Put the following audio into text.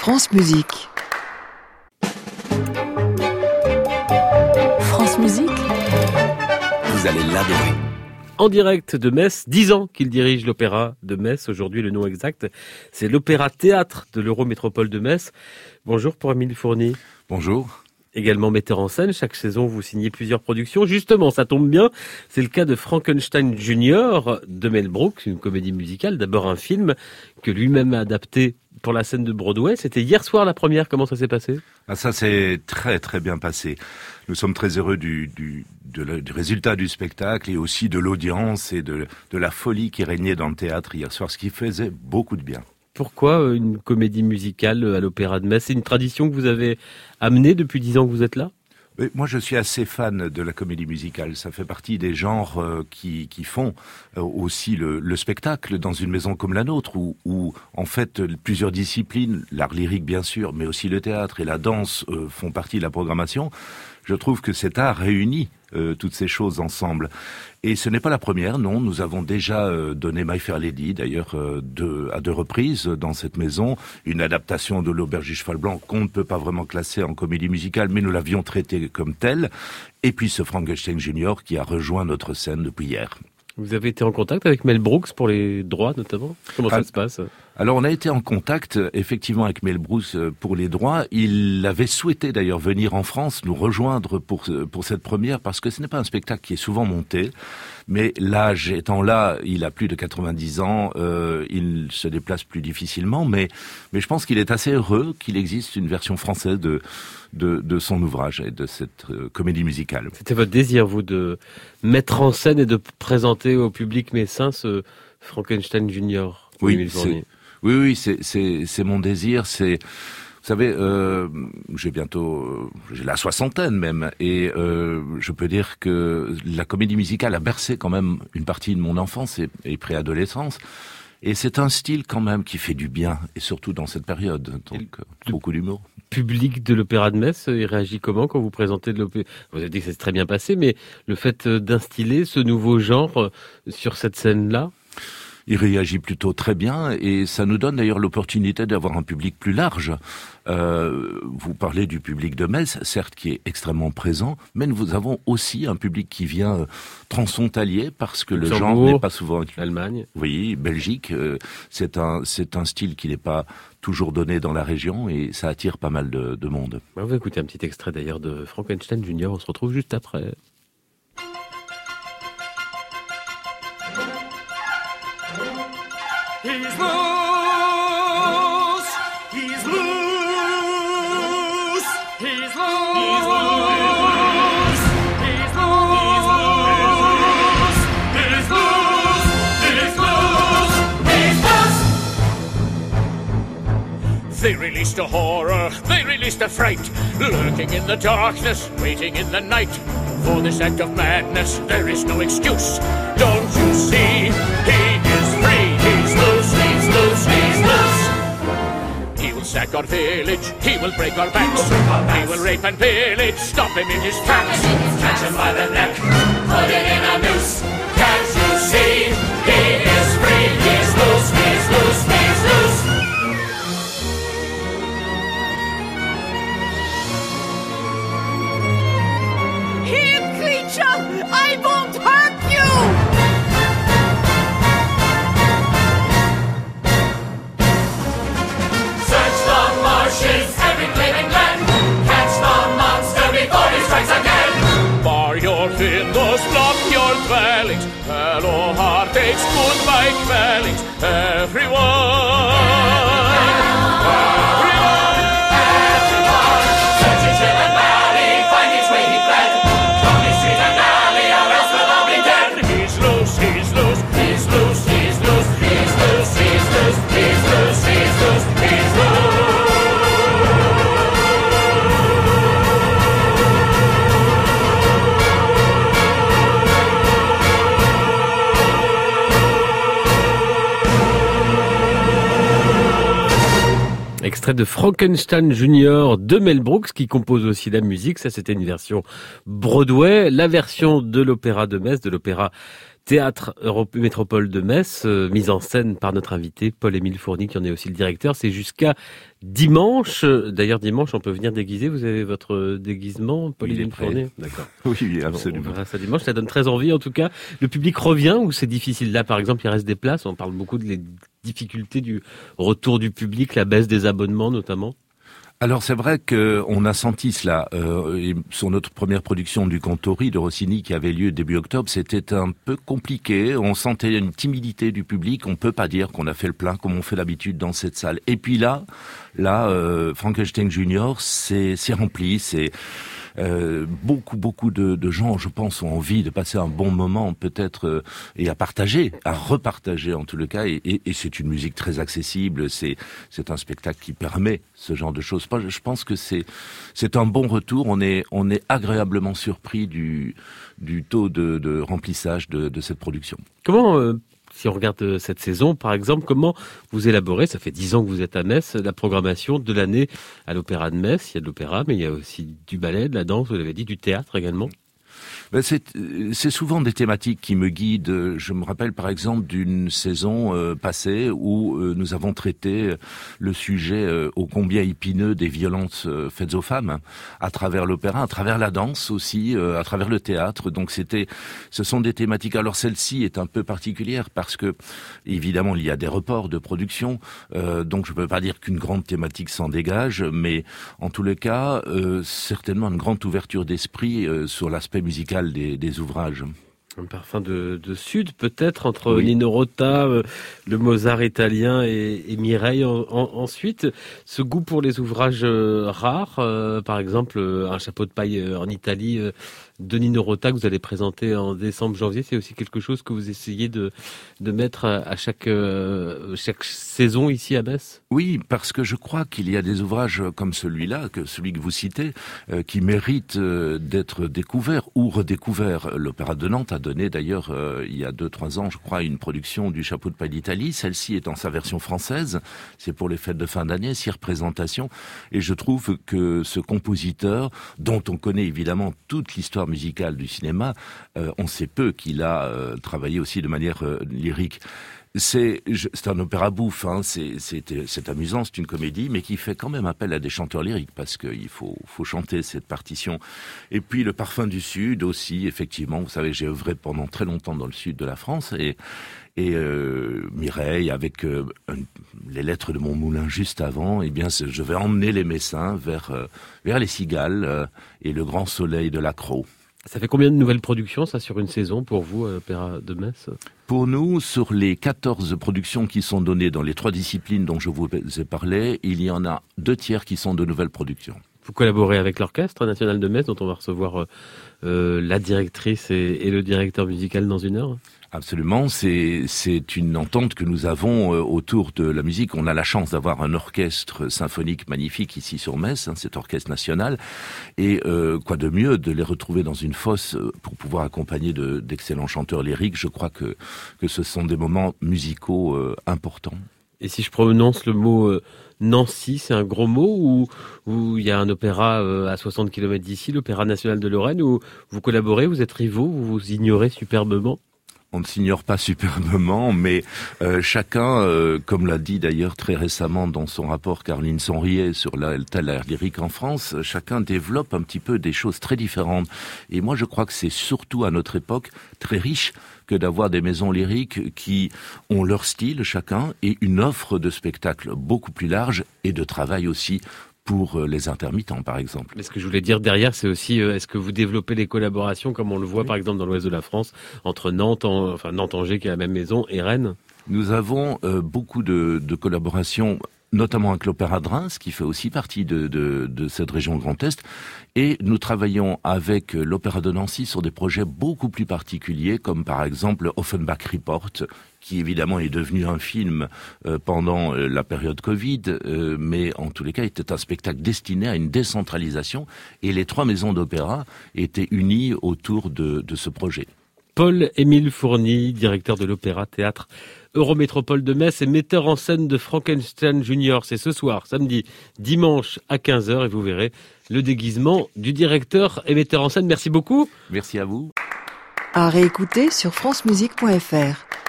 France Musique. France Musique. Vous allez l'adorer. En direct de Metz, 10 ans qu'il dirige l'Opéra de Metz. Aujourd'hui, le nom exact, c'est l'Opéra Théâtre de l'Eurométropole de Metz. Bonjour pour Émile Fourny. Bonjour. Également metteur en scène, chaque saison vous signez plusieurs productions. Justement, ça tombe bien, c'est le cas de Frankenstein Junior de Mel Brooks, une comédie musicale, d'abord un film que lui-même a adapté pour la scène de Broadway. C'était hier soir la première, comment ça s'est passé ? Ça s'est très très bien passé. Nous sommes très heureux du résultat du spectacle et aussi de l'audience et de la folie qui régnait dans le théâtre hier soir, ce qui faisait beaucoup de bien. Pourquoi une comédie musicale à l'Opéra de Metz ? C'est une tradition que vous avez amenée depuis 10 ans que vous êtes là ? Moi, je suis assez fan de la comédie musicale. Ça fait partie des genres qui font aussi le spectacle dans une maison comme la nôtre, où en fait plusieurs disciplines, l'art lyrique bien sûr, mais aussi le théâtre et la danse font partie de la programmation. Je trouve que cet art réunit toutes ces choses ensemble. Et ce n'est pas la première, non. Nous avons déjà donné My Fair Lady, d'ailleurs, à deux reprises dans cette maison. Une adaptation de L'Auberge du Cheval Blanc qu'on ne peut pas vraiment classer en comédie musicale, mais nous l'avions traité comme telle. Et puis ce Frankenstein Junior qui a rejoint notre scène depuis hier. Vous avez été en contact avec Mel Brooks pour les droits notamment ? Comment ça se passe ? Alors on a été en contact effectivement avec Mel Brooks pour les droits. Il avait souhaité d'ailleurs venir en France nous rejoindre pour cette première parce que ce n'est pas un spectacle qui est souvent monté. Mais l'âge étant là, il a plus de 90 ans, il se déplace plus difficilement. Mais je pense qu'il est assez heureux qu'il existe une version française de son ouvrage et de cette comédie musicale. C'était votre désir, vous, de mettre en scène et de présenter au public messin ce Frankenstein Junior ? Oui, c'est mon désir. Vous savez, j'ai la soixantaine même, et je peux dire que la comédie musicale a bercé quand même une partie de mon enfance et préadolescence. Et c'est un style quand même qui fait du bien, et surtout dans cette période, donc beaucoup d'humour. Public de l'Opéra de Metz, il réagit comment quand vous présentez de l'opéra ? Vous avez dit que ça s'est très bien passé, mais le fait d'instiller ce nouveau genre sur cette scène-là ? Il réagit plutôt très bien et ça nous donne d'ailleurs l'opportunité d'avoir un public plus large. Vous parlez du public de Metz, certes qui est extrêmement présent, mais nous avons aussi un public qui vient transfrontalier parce que le genre n'est pas souvent... Allemagne. Oui, Belgique, c'est un style qui n'est pas toujours donné dans la région et ça attire pas mal de monde. On va écouter un petit extrait d'ailleurs de Frankenstein Junior, on se retrouve juste après. He's loose, he's loose, he's loose, he's loose, he's loose, he's loose, he's loose, he's loose. They released a horror, they released a fright, lurking in the darkness, waiting in the night. For this act of madness, there is no excuse. Don't you see? He is free. He's loose, he's loose, he's loose. He will sack our village, he will break our backs. He will rape and pillage, stop him in his tracks. Catch him by the neck, put it in a noose. Can't you see? He is free. He's loose, he's loose, he's loose. I won't hurt you! Search the marshes, every glade and glen. Catch the monster before he strikes again. Bar your windows, block your dwellings. Hello, heartaches, goodbye, dwellings. Everyone. Extrait de Frankenstein Junior de Mel Brooks qui compose aussi la musique. Ça, c'était une version Broadway. La version de l'Opéra de Metz, de l'Opéra Théâtre Métropole de Metz, mise en scène par notre invité Paul-Émile Fourny, qui en est aussi le directeur. C'est jusqu'à dimanche. D'ailleurs, dimanche, on peut venir déguiser. Vous avez votre déguisement, Paul-Émile Fourny? D'accord. Oui, absolument. On verra ça dimanche. Ça donne très envie, en tout cas. Le public revient ou c'est difficile? Là, par exemple, il reste des places. On parle beaucoup des difficultés du retour du public, la baisse des abonnements, notamment. Alors c'est vrai qu'on a senti cela sur notre première production du Cantori de Rossini qui avait lieu début octobre. C'était un peu compliqué, on sentait une timidité du public. On peut pas dire qu'on a fait le plein comme on fait d'habitude dans cette salle. Et puis là, Frankenstein Junior, c'est rempli, c'est beaucoup de gens, je pense, ont envie de passer un bon moment peut-être et à repartager en tout le cas. Et c'est une musique très accessible. C'est un spectacle qui permet ce genre de choses. Je pense que c'est un bon retour. On est agréablement surpris du taux de remplissage de cette production. Comment si on regarde cette saison, par exemple, comment vous élaborez, ça fait 10 ans que vous êtes à Metz, la programmation de l'année à l'Opéra de Metz? Il y a de l'opéra, mais il y a aussi du ballet, de la danse, vous l'avez dit, du théâtre également. C'est souvent des thématiques qui me guident. Je me rappelle par exemple d'une saison passée où nous avons traité le sujet ô combien épineux des violences faites aux femmes à travers l'opéra, à travers la danse aussi, à travers le théâtre. Donc ce sont des thématiques. Alors celle-ci est un peu particulière parce que évidemment il y a des reports de production, donc je ne peux pas dire qu'une grande thématique s'en dégage, mais en tous les cas certainement une grande ouverture d'esprit sur l'aspect musical des ouvrages. Un parfum de Sud, peut-être, entre Nino Rota, le Mozart italien et Mireille. Ensuite, ce goût pour les ouvrages rares, par exemple, un chapeau de paille en Italie de Nino Rota que vous allez présenter en décembre-janvier, c'est aussi quelque chose que vous essayez de mettre à chaque saison ici à Metz? Oui, parce que je crois qu'il y a des ouvrages comme celui-là, celui que vous citez, qui méritent d'être découverts ou redécouverts. L'Opéra de Nantes a donné d'ailleurs, il y a 2-3 ans, je crois, une production du Chapeau de paille d'Italie. Celle-ci est en sa version française. C'est pour les fêtes de fin d'année, 6 représentations. Et je trouve que ce compositeur, dont on connaît évidemment toute l'histoire musicale du cinéma, on sait peu qu'il a travaillé aussi de manière lyrique. C'est un opéra bouffe, hein. C'est amusant, c'est une comédie, mais qui fait quand même appel à des chanteurs lyriques, parce qu'il faut chanter cette partition. Et puis le parfum du Sud aussi, effectivement, vous savez, j'ai œuvré pendant très longtemps dans le sud de la France, et Mireille, avec les lettres de mon moulin juste avant, eh bien, je vais emmener les Messins vers les cigales et le grand soleil de l'Accro. Ça fait combien de nouvelles productions, ça, sur une saison, pour vous, à l'Opéra de Metz? Pour nous, sur les 14 productions qui sont données dans les 3 disciplines dont je vous ai parlé, il y en a 2/3 qui sont de nouvelles productions. Vous collaborez avec l'Orchestre National de Metz, dont on va recevoir la directrice et le directeur musical dans une heure? Absolument, c'est une entente que nous avons autour de la musique. On a la chance d'avoir un orchestre symphonique magnifique ici sur Metz, cet orchestre national, et quoi de mieux de les retrouver dans une fosse pour pouvoir accompagner d'excellents chanteurs lyriques. Je crois que ce sont des moments musicaux importants. Et si je prononce le mot Nancy, c'est un gros mot, ou il y a un opéra à 60 km d'ici, l'Opéra National de Lorraine, où vous collaborez, vous êtes rivaux, vous vous ignorez superbement? On ne s'ignore pas superbement, mais chacun, comme l'a dit d'ailleurs très récemment dans son rapport Caroline Sonriet sur l'art lyrique en France, chacun développe un petit peu des choses très différentes. Et moi je crois que c'est surtout à notre époque très riche que d'avoir des maisons lyriques qui ont leur style chacun et une offre de spectacles beaucoup plus large et de travail aussi pour les intermittents, par exemple. Mais ce que je voulais dire derrière, c'est aussi, est-ce que vous développez les collaborations, comme on le voit par exemple dans l'ouest de la France, entre Nantes-Angers, qui est la même maison, et Rennes? Nous avons beaucoup de collaborations, notamment avec l'Opéra de Reims, qui fait aussi partie de cette région Grand Est, et nous travaillons avec l'Opéra de Nancy sur des projets beaucoup plus particuliers, comme par exemple Offenbach Report, qui évidemment est devenu un film pendant la période Covid, mais en tous les cas était un spectacle destiné à une décentralisation, et les 3 maisons d'opéra étaient unies autour de ce projet. Paul-Émile Fourny, directeur de l'Opéra Théâtre Eurométropole de Metz et metteur en scène de Frankenstein Junior. C'est ce soir, samedi, dimanche à 15h, et vous verrez le déguisement du directeur et metteur en scène. Merci beaucoup. Merci à vous. À réécouter sur francemusique.fr.